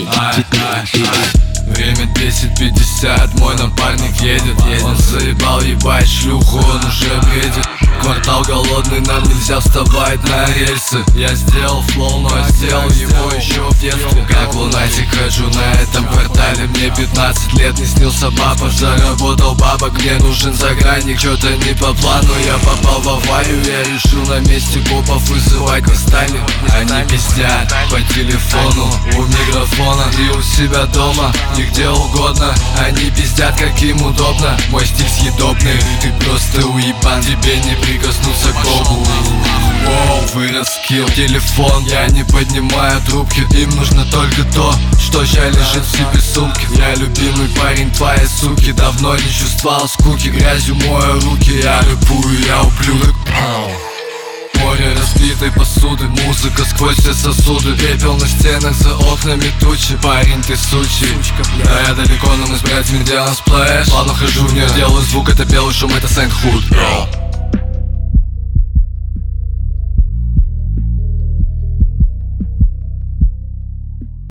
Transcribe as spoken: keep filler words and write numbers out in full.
Ай, ай, ай. Время десять пятьдесят, мой напарник едет. Он заебал ебать шлюху, он уже бредит. Квартал голодный, нам нельзя вставать на рельсы. Я сделал флоу, но сделал его еще в детстве. Как лунатик хожу на этом квартале. Мне пятнадцать лет, не снился папа. Заработал бабок, мне нужен загранник. Чё-то не по плану, я попал в аварию. Я решил на месте копов вызывать не станет. Они пиздят по телефону, у микрофона и у себя дома, и где угодно. Они пиздят, как им удобно. Мой стиль съедобный, ты просто уебан. Тебе не прикоснуться к Богу. Воу, вырос скилл, телефон, я не поднимаю трубки. Им нужно только то, что ща лежит в себе сумки. Я любимый парень твоей суки, давно не чувствовал скуки. Грязью мою руки, я рыпую, я ублюдок. Море разбитой посуды, музыка сквозь все сосуды. Пепел на стенах, за окнами тучи. Парень, ты сучий. Да, я далеко, но мы с братьями делаем сплэш. Плавно хожу в нее, делаю звук, это белый шум, это Сент Худ.